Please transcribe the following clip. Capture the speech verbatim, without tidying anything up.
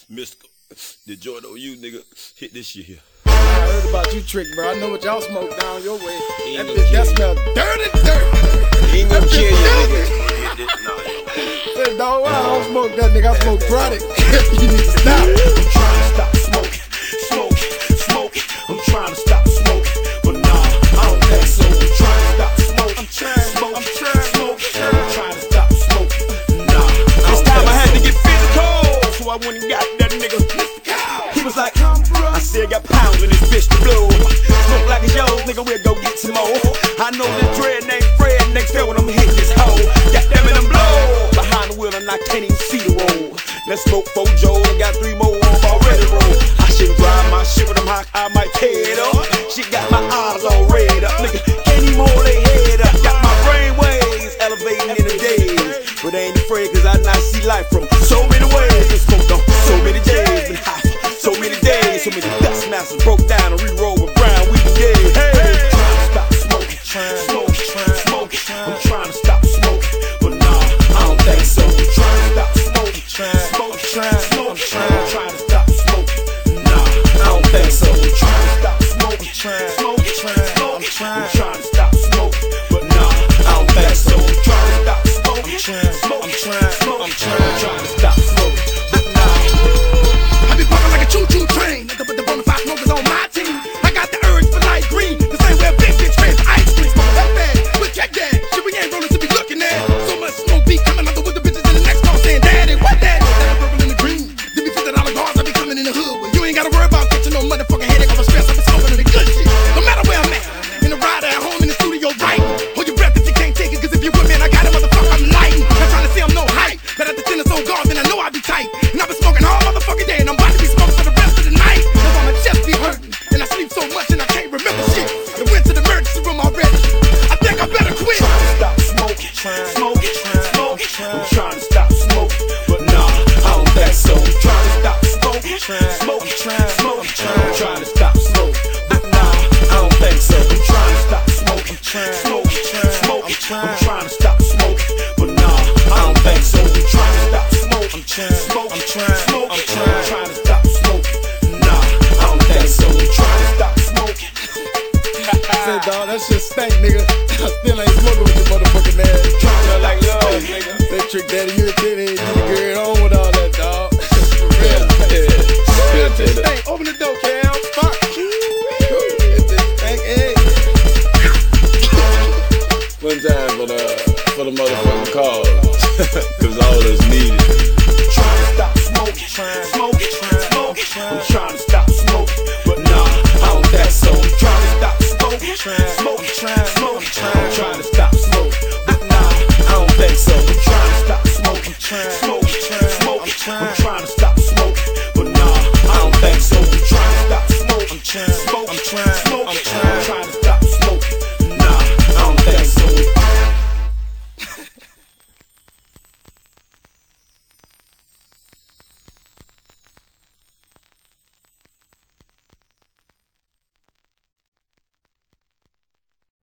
Mystical. The joint on you, nigga. Hit this shit here. I heard about you, Trick, bro. I know what y'all smoke down your way. That bitch, that smell dirty, dirty. He ain't gonna kill you, nigga. Hey, dog, why I don't smoke that, nigga? I smoke product. You need to stop. I'm trying to stop smoking, smoking, smoking. I'm trying to stop smoking, but nah, I don't think so. I'm trying to stop smoking. I'm trying to smoke. I'm trying to smoke. I'm trying to stop smoking. Nah, this time I had to get physical, so I went and got that nigga. He was like, I said, got pounds in this bitch to blow. Smoke like it's yours, nigga, we'll go get some more. I know this dread named Fred, next day when I'm hitting this hoe. Goddamn it, I'm blow behind the wheel and I can't even see the road. Let's smoke four Joe and got three more on already roll. I shouldn't drive my shit with them high, I might tear it up. Shit got my eyes all red up, nigga, can't even hold their head up. Got my brain waves elevating in the days, but I ain't afraid cause I not see life from so many ways. Been smoked on so many days, been high so many days, so many dust masters broke down and re-rolled with brown weed. Yeah, hey, trying to stop smoking, smoking, smoking. I'm trying to stop smoking, but nah, I don't think so. I'm trying to stop smoking, smoking, smoking. I'm trying to stop smoking, nah, I don't think so. I'm trying to stop smoking, smoking, smoking. I'm trying to stop smoking, but nah, I don't think so. I'm trying to stop smoking, smoking, smoking. I'm trying to stop smoking, but nah. I be pumping like a choo-choo train, nigga, but the bonafide smokers on my team. I got the urge for light green, the same way a big bitch trans for ice cream. Smoke that bad, with Jack Dad, shit we ain't rolling to be looking at. So much smoke be coming out the with the bitches in the next car saying, Daddy, what that? That purple and the green, give me fifty dollar cars, I be coming in the hood. Well, you ain't gotta worry about catching no motherfucking headache off a stress, I be smoking the good shit. No matter where I'm at, in the ride at home, in the studio, right? Hold your breath if you can't take it, cause if you with me and I got a motherfucker, I'm lighting. Not trying to say I'm no hype, but at the tennis on guard, then I know I be tight. And I been smoking all motherfucking day, and I'm about to be smoking for the rest of the night. Cause my chest be hurting, and I sleep so much and I can't remember shit. And went to the emergency room already. I think I better quit. Trying to stop smoking, smoking, smoking. I'm trying to stop smoking, but nah, I don't think so. I'm trying to stop smoking, smoking, smoking. I'm trying to stop smoking, but nah, I don't think so. I'm trying to stop smoking, smoking, smoking. I'm trying to stop smoking, but nah, I don't think so. I'm trying to stop smoking, smoking, smoking. I'm trying to stop smoking, nah, I don't think so. I'm trying to stop smoking. Say, dog, that shit stank, nigga. I still ain't smoking with your motherfucking ass. Smell like love, nigga. Say, Trick Daddy, you a titty, you need to get on with all that, dog. For real. Yeah. That shit stank. Open the door, Cal. Fuck. It just stank, eh? One time for the, for the motherfucking cause. Cause all that's needed. Trying to stop smoking, smoking, smoking. I'm trying to stop smoking, but nah, I don't think so. I'm trying to stop smoking, smoking, smoking. I'm trying to